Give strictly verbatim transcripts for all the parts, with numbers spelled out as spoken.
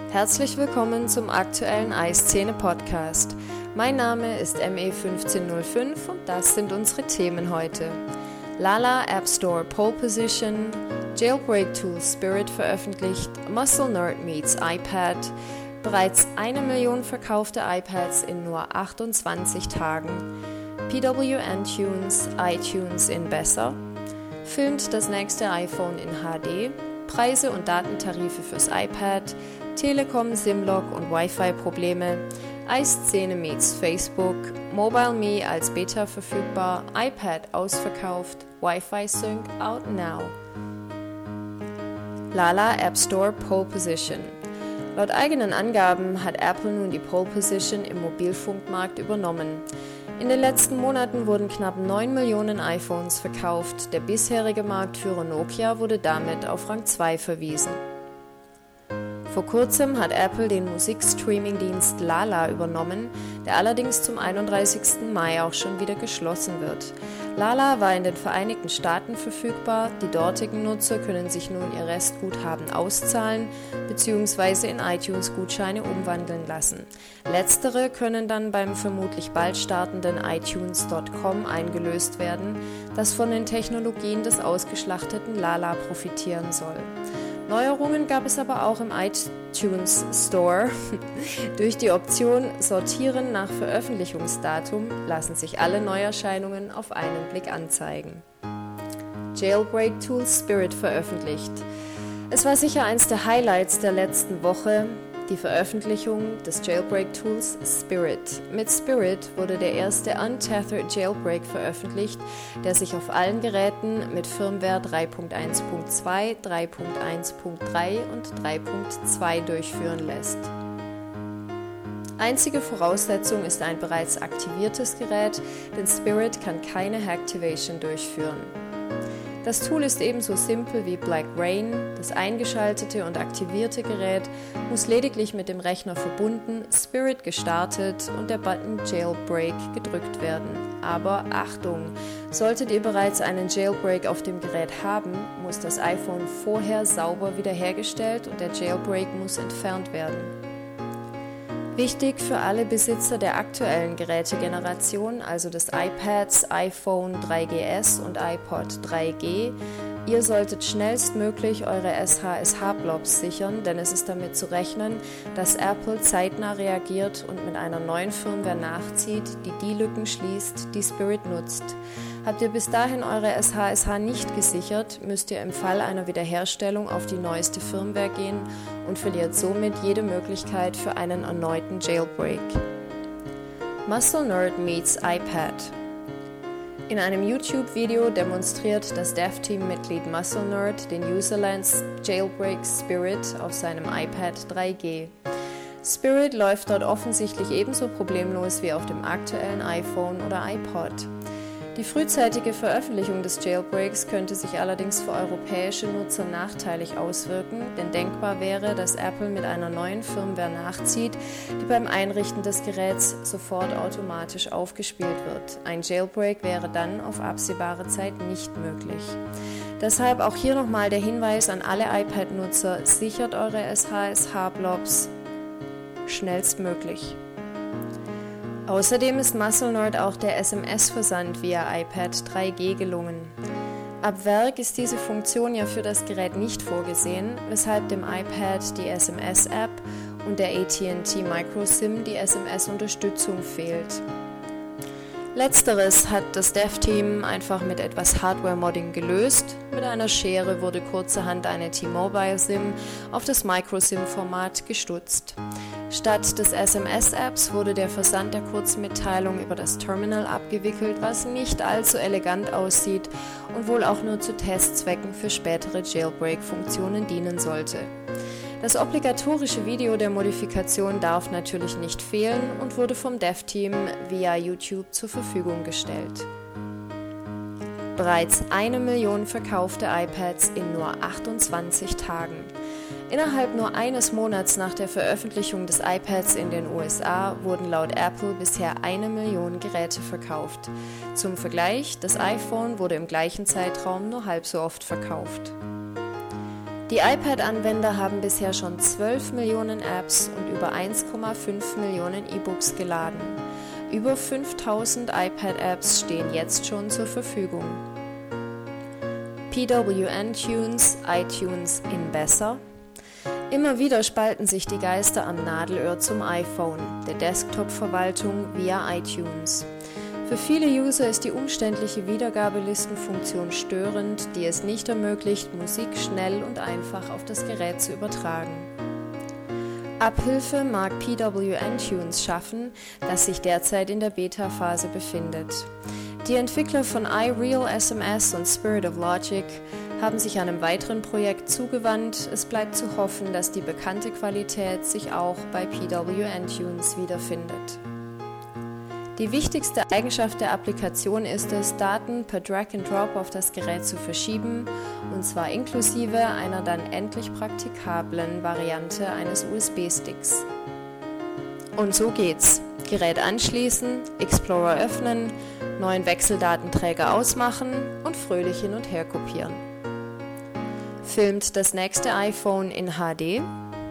Herzlich willkommen zum aktuellen iScene-Podcast. Mein Name ist M E fünfzehn null fünf und das sind unsere Themen heute. Lala App Store Pole Position, Jailbreak Tool Spirit veröffentlicht, Muscle Nerd meets iPad, bereits eine Million verkaufte iPads in nur achtundzwanzig Tagen, P W N Tunes, iTunes in besser, filmt das nächste iPhone in H D, Preise und Datentarife fürs iPad, Telekom, Simlock und Wi-Fi-Probleme, iScene meets Facebook, MobileMe als Beta verfügbar, iPad ausverkauft, Wi-Fi-Sync out now. Lala App Store Pole Position. Laut eigenen Angaben hat Apple nun die Pole Position im Mobilfunkmarkt übernommen. In den letzten Monaten wurden knapp neun Millionen iPhones verkauft. Der bisherige Marktführer Nokia wurde damit auf Rang zwei verwiesen. Vor kurzem hat Apple den Musikstreaming-Dienst Lala übernommen, der allerdings zum einunddreißigsten Mai auch schon wieder geschlossen wird. Lala war in den Vereinigten Staaten verfügbar, die dortigen Nutzer können sich nun ihr Restguthaben auszahlen bzw. in iTunes-Gutscheine umwandeln lassen. Letztere können dann beim vermutlich bald startenden iTunes Punkt com eingelöst werden, das von den Technologien des ausgeschlachteten Lala profitieren soll. Neuerungen gab es aber auch im iTunes Store. Durch die Option Sortieren nach Veröffentlichungsdatum lassen sich alle Neuerscheinungen auf einen Blick anzeigen. Jailbreak Tool Spirit veröffentlicht. Es war sicher eins der Highlights der letzten Woche, die Veröffentlichung des Jailbreak-Tools Spirit. Mit Spirit wurde der erste Untethered Jailbreak veröffentlicht, der sich auf allen Geräten mit Firmware drei Punkt eins Punkt zwei, drei Punkt eins Punkt drei und drei Punkt zwei durchführen lässt. Einzige Voraussetzung ist ein bereits aktiviertes Gerät, denn Spirit kann keine Hacktivation durchführen. Das Tool ist ebenso simpel wie Black Rain. Das eingeschaltete und aktivierte Gerät muss lediglich mit dem Rechner verbunden, Spirit gestartet und der Button Jailbreak gedrückt werden. Aber Achtung! Solltet ihr bereits einen Jailbreak auf dem Gerät haben, muss das iPhone vorher sauber wiederhergestellt und der Jailbreak muss entfernt werden. Wichtig für alle Besitzer der aktuellen Gerätegeneration, also des iPads, iPhone drei G S und iPod drei G, ihr solltet schnellstmöglich eure S H S H-Blobs sichern, denn es ist damit zu rechnen, dass Apple zeitnah reagiert und mit einer neuen Firmware nachzieht, die die Lücken schließt, die Spirit nutzt. Habt ihr bis dahin eure S H S H nicht gesichert, müsst ihr im Fall einer Wiederherstellung auf die neueste Firmware gehen und verliert somit jede Möglichkeit für einen erneuten Jailbreak. Muscle Nerd meets iPad. In einem YouTube-Video demonstriert das Dev-Team-Mitglied Muscle Nerd den Userlands Jailbreak Spirit auf seinem iPad drei G. Spirit läuft dort offensichtlich ebenso problemlos wie auf dem aktuellen iPhone oder iPod. Die frühzeitige Veröffentlichung des Jailbreaks könnte sich allerdings für europäische Nutzer nachteilig auswirken, denn denkbar wäre, dass Apple mit einer neuen Firmware nachzieht, die beim Einrichten des Geräts sofort automatisch aufgespielt wird. Ein Jailbreak wäre dann auf absehbare Zeit nicht möglich. Deshalb auch hier nochmal der Hinweis an alle iPad-Nutzer, sichert eure S H S H-Blobs schnellstmöglich. Außerdem ist Muscle Nerd auch der S M S-Versand via iPad drei G gelungen. Ab Werk ist diese Funktion ja für das Gerät nicht vorgesehen, weshalb dem iPad die S M S-App und der A T and T MicroSIM die S M S-Unterstützung fehlt. Letzteres hat das Dev-Team einfach mit etwas Hardware-Modding gelöst. Mit einer Schere wurde kurzerhand eine T-Mobile-SIM auf das MicroSIM-Format gestutzt. Statt des S M S-Apps wurde der Versand der Kurzmitteilung über das Terminal abgewickelt, was nicht allzu elegant aussieht und wohl auch nur zu Testzwecken für spätere Jailbreak-Funktionen dienen sollte. Das obligatorische Video der Modifikation darf natürlich nicht fehlen und wurde vom Dev-Team via YouTube zur Verfügung gestellt. Bereits eine Million verkaufte iPads in nur achtundzwanzig Tagen. Innerhalb nur eines Monats nach der Veröffentlichung des iPads in den U S A wurden laut Apple bisher eine Million Geräte verkauft. Zum Vergleich, das iPhone wurde im gleichen Zeitraum nur halb so oft verkauft. Die iPad-Anwender haben bisher schon zwölf Millionen Apps und über eins Komma fünf Millionen E-Books geladen. Über fünftausend iPad-Apps stehen jetzt schon zur Verfügung. P W N Tunes, iTunes in besser? Immer wieder spalten sich die Geister am Nadelöhr zum iPhone, der Desktop-Verwaltung via iTunes. Für viele User ist die umständliche Wiedergabelistenfunktion störend, die es nicht ermöglicht, Musik schnell und einfach auf das Gerät zu übertragen. Abhilfe mag P W N Tunes schaffen, das sich derzeit in der Beta-Phase befindet. Die Entwickler von iReal S M S und Spirit of Logic haben sich einem weiteren Projekt zugewandt. Es bleibt zu hoffen, dass die bekannte Qualität sich auch bei P W N Tunes wiederfindet. Die wichtigste Eigenschaft der Applikation ist es, Daten per Drag and Drop auf das Gerät zu verschieben, und zwar inklusive einer dann endlich praktikablen Variante eines U S B-Sticks. Und so geht's. Gerät anschließen, Explorer öffnen, neuen Wechseldatenträger ausmachen und fröhlich hin und her kopieren. Filmt das nächste iPhone in H D?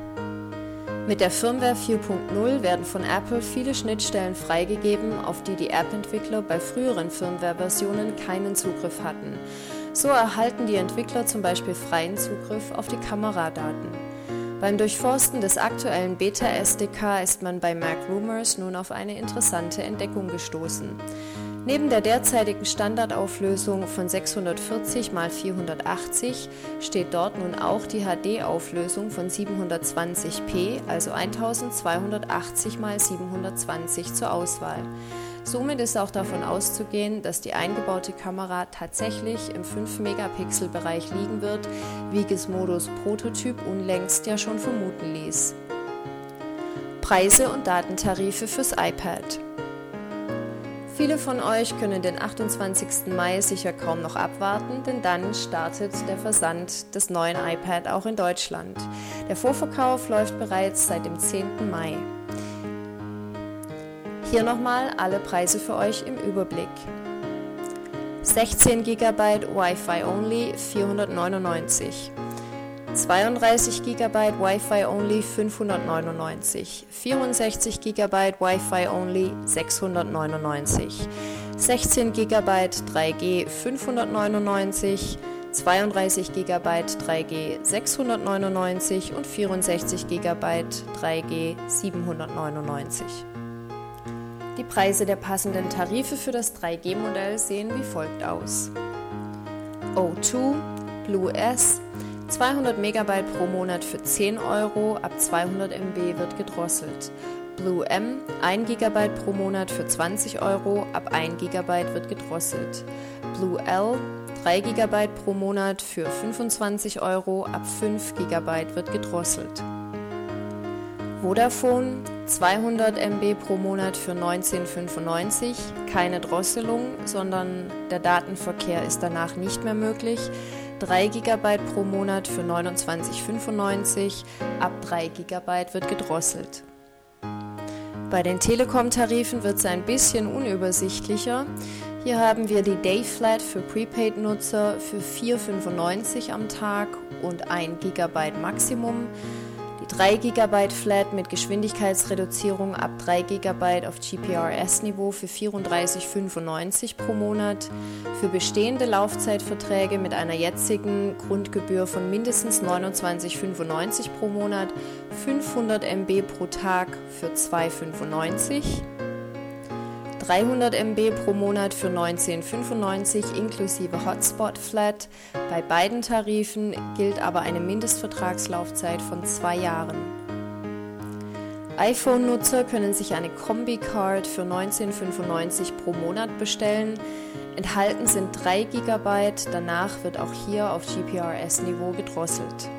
Mit der Firmware vier Punkt null werden von Apple viele Schnittstellen freigegeben, auf die die App-Entwickler bei früheren Firmware-Versionen keinen Zugriff hatten. So erhalten die Entwickler zum Beispiel freien Zugriff auf die Kameradaten. Beim Durchforsten des aktuellen Beta-S D K ist man bei MacRumors nun auf eine interessante Entdeckung gestoßen. Neben der derzeitigen Standardauflösung von sechshundertvierzig mal vierhundertachtzig steht dort nun auch die H D-Auflösung von siebenhundertzwanzig p, also eintausendzweihundertachtzig mal siebenhundertzwanzig zur Auswahl. Somit ist auch davon auszugehen, dass die eingebaute Kamera tatsächlich im fünf Megapixel Bereich liegen wird, wie Gizmodos Prototyp unlängst ja schon vermuten ließ. Preise und Datentarife fürs iPad. Viele von euch können den achtundzwanzigsten Mai sicher kaum noch abwarten, denn dann startet der Versand des neuen iPad auch in Deutschland. Der Vorverkauf läuft bereits seit dem zehnten Mai. Hier nochmal alle Preise für euch im Überblick. sechzehn Gigabyte Wi-Fi Only vierhundertneunundneunzig, zweiunddreißig Gigabyte Wi-Fi Only fünfhundertneunundneunzig, vierundsechzig Gigabyte Wi-Fi Only sechshundertneunundneunzig, sechzehn Gigabyte drei G fünfhundertneunundneunzig, zweiunddreißig Gigabyte drei G sechshundertneunundneunzig und vierundsechzig Gigabyte drei G siebenhundertneunundneunzig. Die Preise der passenden Tarife für das drei G Modell sehen wie folgt aus. O zwei, Blue S, zweihundert Megabyte pro Monat für zehn Euro, ab zweihundert Megabyte wird gedrosselt. Blue M, ein Gigabyte pro Monat für zwanzig Euro, ab ein Gigabyte wird gedrosselt. Blue L, drei Gigabyte pro Monat für fünfundzwanzig Euro, ab fünf Gigabyte wird gedrosselt. Vodafone, zweihundert Megabyte pro Monat für neunzehn fünfundneunzig, keine Drosselung, sondern der Datenverkehr ist danach nicht mehr möglich. drei Gigabyte pro Monat für neunundzwanzig fünfundneunzig, ab drei Gigabyte wird gedrosselt. Bei den Telekom-Tarifen wird es ein bisschen unübersichtlicher. Hier haben wir die Day Flat für Prepaid-Nutzer für vier fünfundneunzig am Tag und ein Gigabyte Maximum. Die drei Gigabyte Flat mit Geschwindigkeitsreduzierung ab drei Gigabyte auf G P R S-Niveau für vierunddreißig fünfundneunzig pro Monat. Für bestehende Laufzeitverträge mit einer jetzigen Grundgebühr von mindestens neunundzwanzig fünfundneunzig pro Monat, fünfhundert Megabyte pro Tag für zwei fünfundneunzig. dreihundert Megabyte pro Monat für neunzehn fünfundneunzig inklusive Hotspot Flat. Bei beiden Tarifen gilt aber eine Mindestvertragslaufzeit von zwei Jahren. iPhone-Nutzer können sich eine Kombi-Card für neunzehn fünfundneunzig pro Monat bestellen. Enthalten sind drei Gigabyte, danach wird auch hier auf G P R S-Niveau gedrosselt.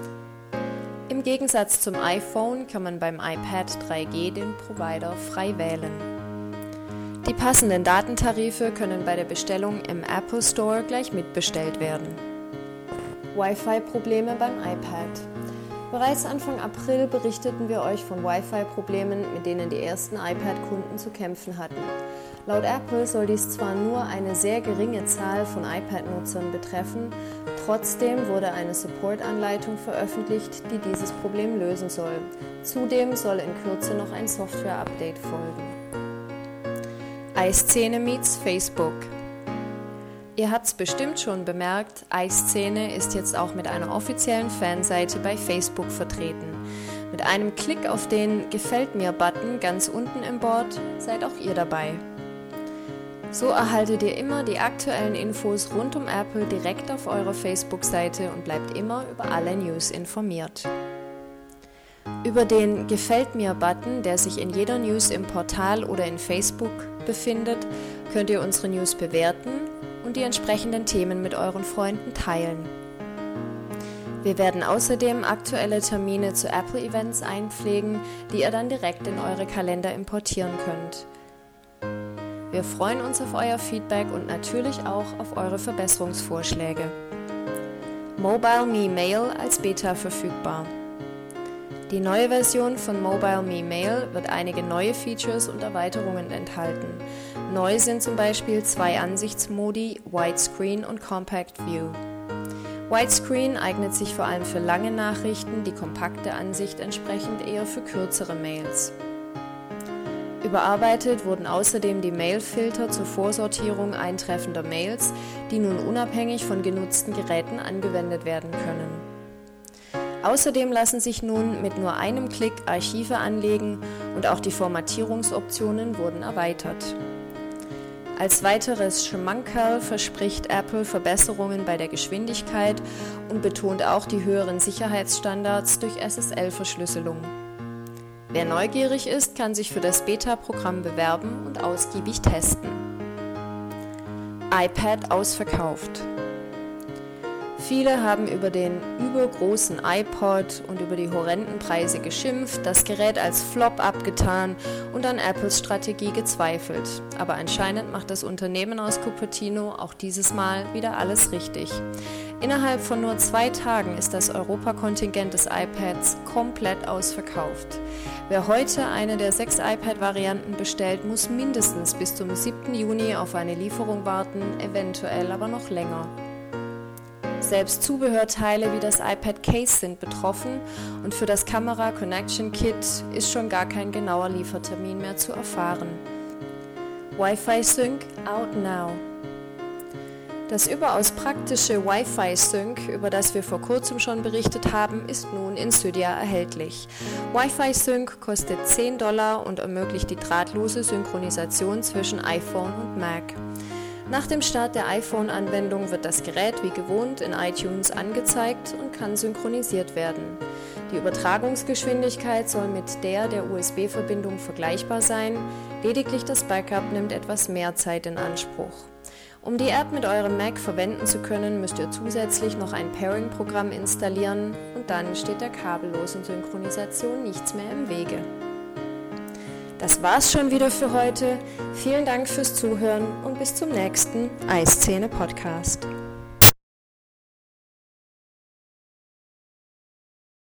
Im Gegensatz zum iPhone kann man beim iPad drei G den Provider frei wählen. Die passenden Datentarife können bei der Bestellung im Apple Store gleich mitbestellt werden. Wi-Fi-Probleme beim iPad. Bereits Anfang April berichteten wir euch von Wi-Fi-Problemen, mit denen die ersten iPad-Kunden zu kämpfen hatten. Laut Apple soll dies zwar nur eine sehr geringe Zahl von iPad-Nutzern betreffen, trotzdem wurde eine Support-Anleitung veröffentlicht, die dieses Problem lösen soll. Zudem soll in Kürze noch ein Software-Update folgen. iScene meets Facebook. Ihr habt's bestimmt schon bemerkt, iScene ist jetzt auch mit einer offiziellen Fanseite bei Facebook vertreten. Mit einem Klick auf den Gefällt mir-Button ganz unten im Board seid auch ihr dabei. So erhaltet ihr immer die aktuellen Infos rund um Apple direkt auf eurer Facebook-Seite und bleibt immer über alle News informiert. Über den Gefällt mir-Button, der sich in jeder News im Portal oder in Facebook befindet, könnt ihr unsere News bewerten und die entsprechenden Themen mit euren Freunden teilen. Wir werden außerdem aktuelle Termine zu Apple-Events einpflegen, die ihr dann direkt in eure Kalender importieren könnt. Wir freuen uns auf euer Feedback und natürlich auch auf eure Verbesserungsvorschläge. Mobile Me Mail als Beta verfügbar. Die neue Version von Mobile Me Mail wird einige neue Features und Erweiterungen enthalten. Neu sind zum Beispiel zwei Ansichtsmodi, Widescreen und Compact View. Widescreen eignet sich vor allem für lange Nachrichten, die kompakte Ansicht entsprechend eher für kürzere Mails. Überarbeitet wurden außerdem die Mailfilter zur Vorsortierung eintreffender Mails, die nun unabhängig von genutzten Geräten angewendet werden können. Außerdem lassen sich nun mit nur einem Klick Archive anlegen und auch die Formatierungsoptionen wurden erweitert. Als weiteres Schmankerl verspricht Apple Verbesserungen bei der Geschwindigkeit und betont auch die höheren Sicherheitsstandards durch S S L-Verschlüsselung. Wer neugierig ist, kann sich für das Beta-Programm bewerben und ausgiebig testen. iPad ausverkauft. Viele haben über den übergroßen iPod und über die horrenden Preise geschimpft, das Gerät als Flop abgetan und an Apples Strategie gezweifelt. Aber anscheinend macht das Unternehmen aus Cupertino auch dieses Mal wieder alles richtig. Innerhalb von nur zwei Tagen ist das Europakontingent des iPads komplett ausverkauft. Wer heute eine der sechs iPad-Varianten bestellt, muss mindestens bis zum siebten Juni auf eine Lieferung warten, eventuell aber noch länger. Selbst Zubehörteile wie das iPad Case sind betroffen und für das Camera Connection Kit ist schon gar kein genauer Liefertermin mehr zu erfahren. Wi-Fi Sync out now. Das überaus praktische Wi-Fi Sync, über das wir vor kurzem schon berichtet haben, ist nun in Cydia erhältlich. Wi-Fi Sync kostet zehn Dollar und ermöglicht die drahtlose Synchronisation zwischen iPhone und Mac. Nach dem Start der iPhone-Anwendung wird das Gerät wie gewohnt in iTunes angezeigt und kann synchronisiert werden. Die Übertragungsgeschwindigkeit soll mit der der U S B-Verbindung vergleichbar sein, lediglich das Backup nimmt etwas mehr Zeit in Anspruch. Um die App mit eurem Mac verwenden zu können, müsst ihr zusätzlich noch ein Pairing-Programm installieren und dann steht der kabellosen Synchronisation nichts mehr im Wege. Das war's schon wieder für heute. Vielen Dank fürs Zuhören und bis zum nächsten iScene Podcast.